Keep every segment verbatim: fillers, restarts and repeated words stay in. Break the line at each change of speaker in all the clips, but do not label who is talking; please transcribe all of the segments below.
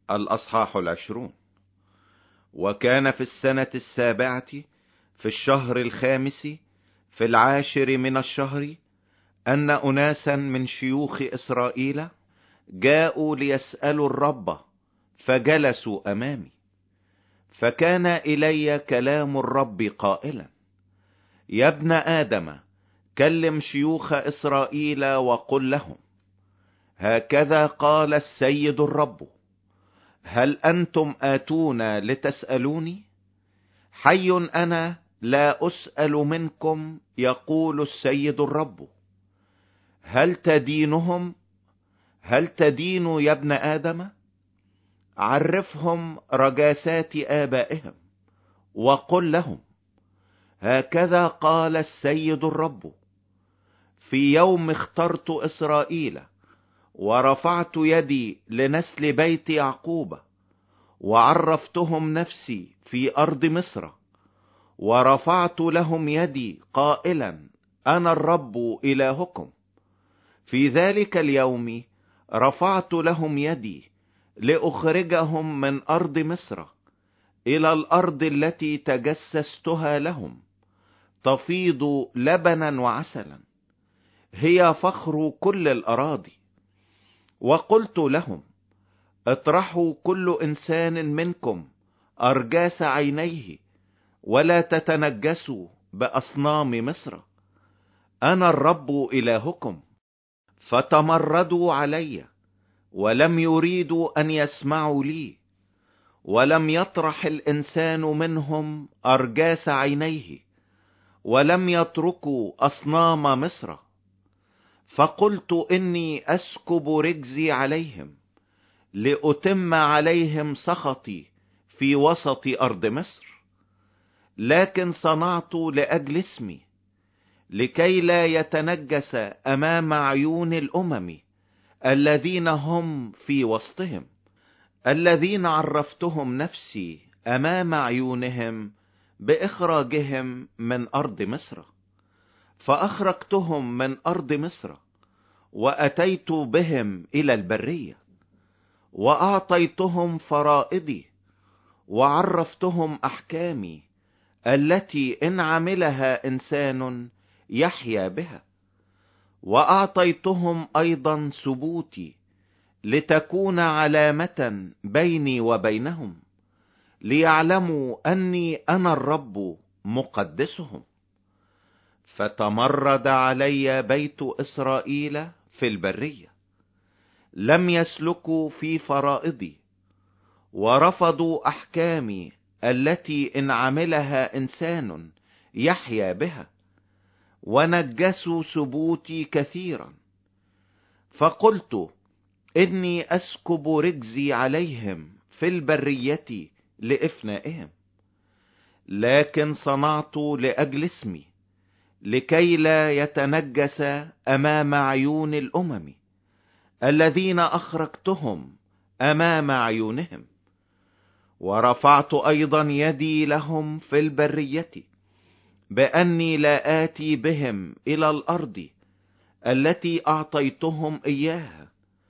الأصحاح العشرون. وكان في السنة السابعة في الشهر الخامس في العاشر من الشهر أن أناسا من شيوخ إسرائيل جاءوا ليسألوا الرب، فجلسوا أمامي. فكان إلي كلام الرب قائلا: يا ابن آدم، كلم شيوخ إسرائيل وقل لهم: هكذا قال السيد الرب: هل أنتم آتون لتسألوني؟ حي أنا لا أسأل منكم، يقول السيد الرب. هل تدينهم؟ هل تدين يا ابن آدم؟ عرفهم رجاسات آبائهم وقل لهم: هكذا قال السيد الرب: في يوم اخترت إسرائيل ورفعت يدي لنسل بيت يعقوب، وعرفتهم نفسي في أرض مصر، ورفعت لهم يدي قائلا: أنا الرب إلهكم. في ذلك اليوم رفعت لهم يدي لأخرجهم من أرض مصر إلى الأرض التي تجسستها لهم، تفيض لبنا وعسلا، هي فخر كل الأراضي. وقلت لهم: اطرحوا كل إنسان منكم أرجاس عينيه، ولا تتنجسوا بأصنام مصر، أنا الرب إلهكم. فتمردوا علي ولم يريدوا أن يسمعوا لي، ولم يطرح الإنسان منهم أرجاس عينيه، ولم يتركوا أصنام مصر. فقلت إني أسكب رجزي عليهم لأتم عليهم سخطي في وسط أرض مصر. لكن صنعت لأجل اسمي، لكي لا يتنجس أمام عيون الأمم الذين هم في وسطهم، الذين عرفتهم نفسي أمام عيونهم بإخراجهم من أرض مصر. فأخرجتهم من أرض مصر وأتيت بهم إلى البرية، وأعطيتهم فرائضي، وعرفتهم أحكامي التي إن عملها إنسان يحيا بها. وأعطيتهم أيضا سبوتي لتكون علامة بيني وبينهم، ليعلموا أني أنا الرب مقدسهم. فتمرد علي بيت إسرائيل في البرية، لم يسلكوا في فرائضي، ورفضوا أحكامي التي إن عملها إنسان يحيا بها، ونجسوا سبوتي كثيرا. فقلت إني أسكب رجزي عليهم في البرية لإفنائهم. لكن صنعت لأجل اسمي، لكي لا يتنجس أمام عيون الأمم الذين أخرجتهم أمام عيونهم. ورفعت أيضا يدي لهم في البرية بأني لا آتي بهم إلى الأرض التي أعطيتهم إياها،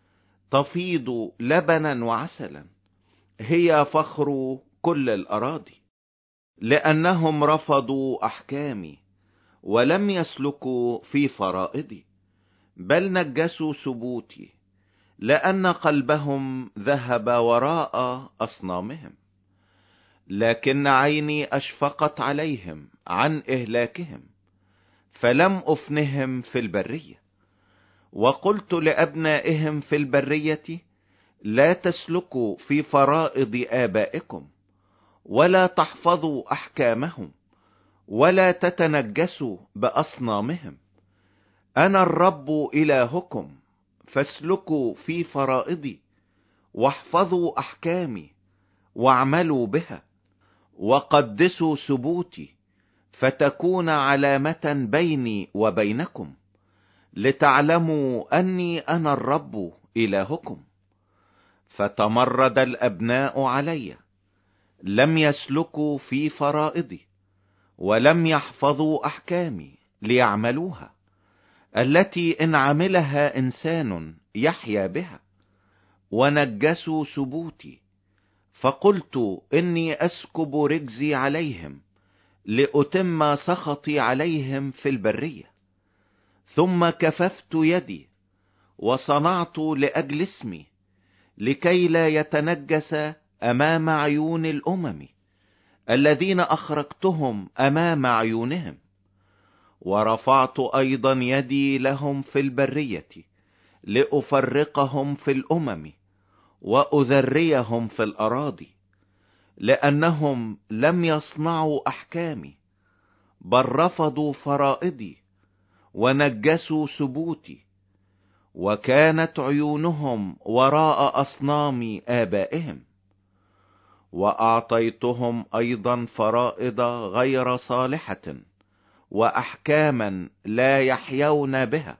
تفيض لبنا وعسلا، هي فخر كل الأراضي. لأنهم رفضوا أحكامي ولم يسلكوا في فرائضي، بل نجسوا سبوتي، لأن قلبهم ذهب وراء أصنامهم. لكن عيني أشفقت عليهم عن إهلاكهم، فلم أفنهم في البرية. وقلت لأبنائهم في البرية: لا تسلكوا في فرائض آبائكم، ولا تحفظوا أحكامهم، ولا تتنجسوا بأصنامهم. أنا الرب إلهكم، فاسلكوا في فرائضي، واحفظوا أحكامي، واعملوا بها، وقدسوا سبوتي، فتكون علامة بيني وبينكم، لتعلموا أني أنا الرب إلهكم. فتمرد الأبناء علي، لم يسلكوا في فرائضي، ولم يحفظوا أحكامي ليعملوها، التي إن عملها إنسان يحيا بها، ونجسوا سبوتي، فقلت إني أسكب رجزي عليهم لأتم سخطي عليهم في البرية. ثم كففت يدي وصنعت لأجل اسمي لكي لا يتنجس أمام عيون الأمم الذين أخرجتهم أمام عيونهم. ورفعت أيضا يدي لهم في البرية لأفرقهم في الأمم وأذريهم في الأراضي، لأنهم لم يصنعوا أحكامي بل رفضوا فرائضي ونجسوا سبوتي، وكانت عيونهم وراء أصنام آبائهم. وأعطيتهم أيضا فرائض غير صالحة وأحكاما لا يحيون بها،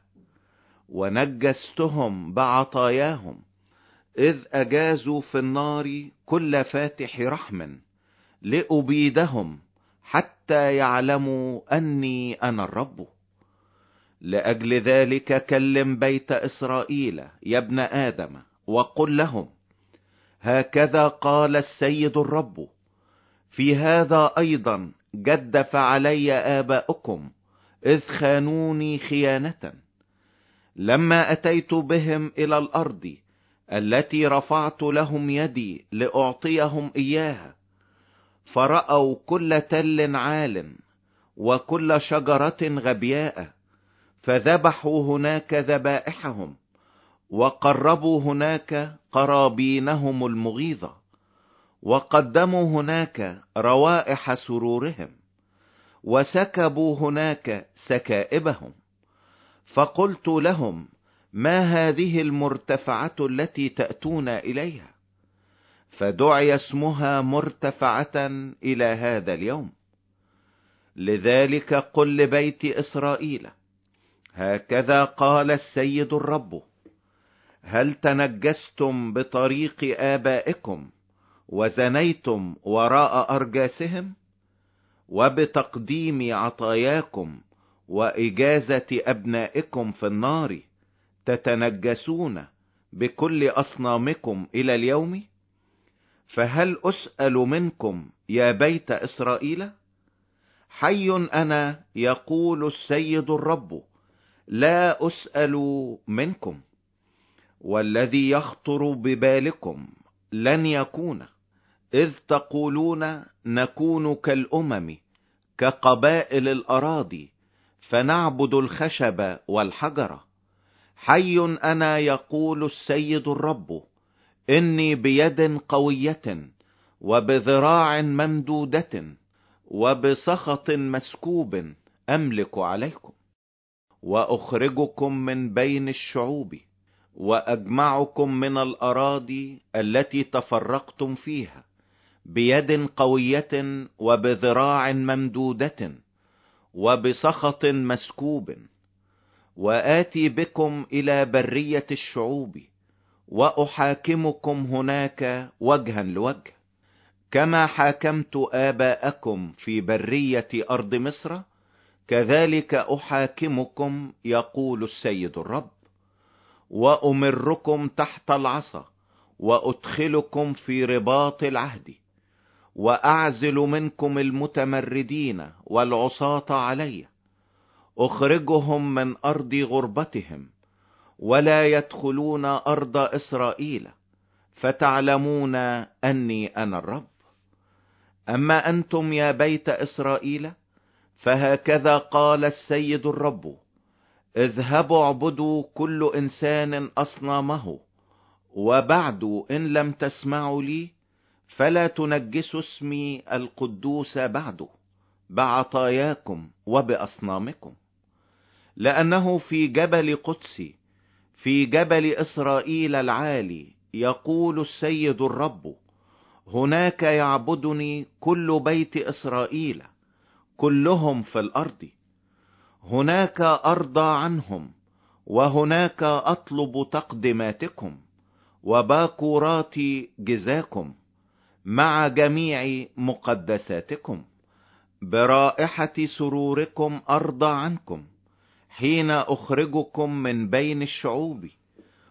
ونجستهم بعطاياهم، إذ أجازوا في النار كل فاتح رحم لأبيدهم حتى يعلموا أني أنا الرب. لأجل ذلك كلم بيت إسرائيل يا ابن آدم وقل لهم: هكذا قال السيد الرب: في هذا أيضا جدف علي آباؤكم إذ خانوني خيانة، لما أتيت بهم إلى الأرض التي رفعت لهم يدي لأعطيهم إياها، فرأوا كل تل عال وكل شجرة غبياء، فذبحوا هناك ذبائحهم وقربوا هناك قرابينهم المغيظة، وقدموا هناك روائح سرورهم، وسكبوا هناك سكائبهم. فقلت لهم: ما هذه المرتفعة التي تأتون إليها؟ فدعي اسمها مرتفعة إلى هذا اليوم. لذلك قل لبيت إسرائيل: هكذا قال السيد الرب: هل تنجستم بطريق آبائكم وزنيتم وراء أرجاسهم؟ وبتقديم عطاياكم وإجازة أبنائكم في النار تتنجسون بكل أصنامكم إلى اليوم؟ فهل أسأل منكم يا بيت إسرائيل؟ حي أنا يقول السيد الرب، لا أسأل منكم. والذي يخطر ببالكم لن يكون، إذ تقولون: نكون كالأمم كقبائل الأراضي فنعبد الخشب والحجر. حي أنا يقول السيد الرب، إني بيد قوية وبذراع ممدودة وبسخط مسكوب أملك عليكم، وأخرجكم من بين الشعوب، وأجمعكم من الأراضي التي تفرقتم فيها بيد قوية وبذراع ممدودة وبسخط مسكوب، وآتي بكم إلى برية الشعوب، وأحاكمكم هناك وجها لوجه، كما حاكمت آباءكم في برية أرض مصر، كذلك أحاكمكم يقول السيد الرب. وأمركم تحت العصا، وأدخلكم في رباط العهد، وأعزل منكم المتمردين والعصاة علي، أخرجهم من أرض غربتهم، ولا يدخلون أرض إسرائيل، فتعلمون أني أنا الرب. أما أنتم يا بيت إسرائيل، فهكذا قال السيد الرب: اذهبوا اعبدوا كل إنسان أصنامه، وبعد إن لم تسمعوا لي فلا تنجسوا اسمي القدوس بعد بعطاياكم وبأصنامكم. لأنه في جبل قدسي، في جبل إسرائيل العالي، يقول السيد الرب: هناك يعبدني كل بيت إسرائيل كلهم في الأرض. هناك أرضى عنهم، وهناك أطلب تقدماتكم وباكورات جزاكم مع جميع مقدساتكم. برائحة سروركم أرضى عنكم حين أخرجكم من بين الشعوب،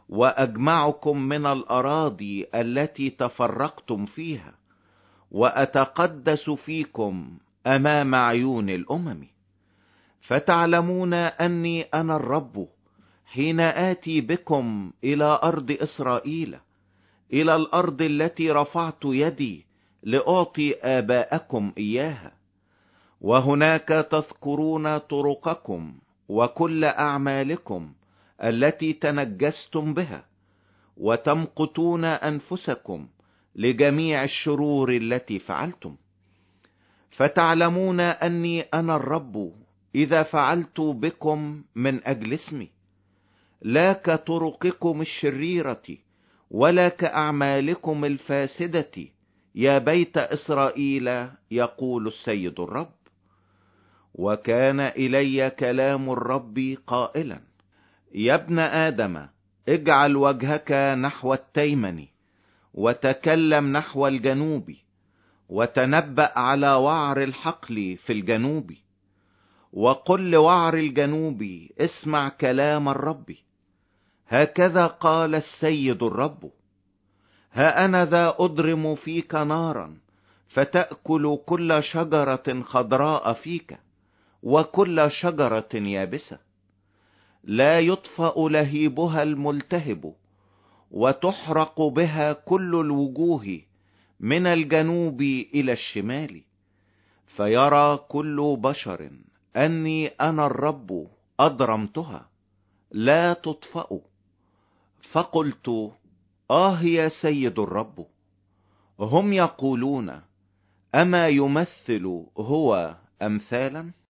وأجمعكم من الأراضي التي تفرقتم فيها، وأتقدس فيكم أمام عيون الأمم. فتعلمون أني أنا الرب حين آتي بكم إلى أرض إسرائيل، إلى الأرض التي رفعت يدي لأعطي آباءكم إياها. وهناك تذكرون طرقكم وكل أعمالكم التي تنجستم بها، وتمقتون أنفسكم لجميع الشرور التي فعلتم. فتعلمون أني أنا الرب إذا فعلت بكم من أجل اسمي، لا كطرقكم الشريرة ولا كأعمالكم الفاسدة، يا بيت إسرائيل، يقول السيد الرب. وكان إلي كلام الرب قائلا: يا ابن آدم، اجعل وجهك نحو التيمن، وتكلم نحو الجنوب، وتنبأ على وعر الحقل في الجنوب، وقل لوعر الجنوب: اسمع كلام الرب. هكذا قال السيد الرب: ها أنا ذا أضرم فيك نارا، فتأكل كل شجرة خضراء فيك، وكل شجرة يابسة. لا يطفأ لهيبها الملتهب، وتحرق بها كل الوجوه من الجنوب إلى الشمال. فيرى كل بشر أني أنا الرب أضرمتها، لا تطفأ. فقلت: آه يا سيد الرب. هم يقولون: أما يمثل هو أمثالا؟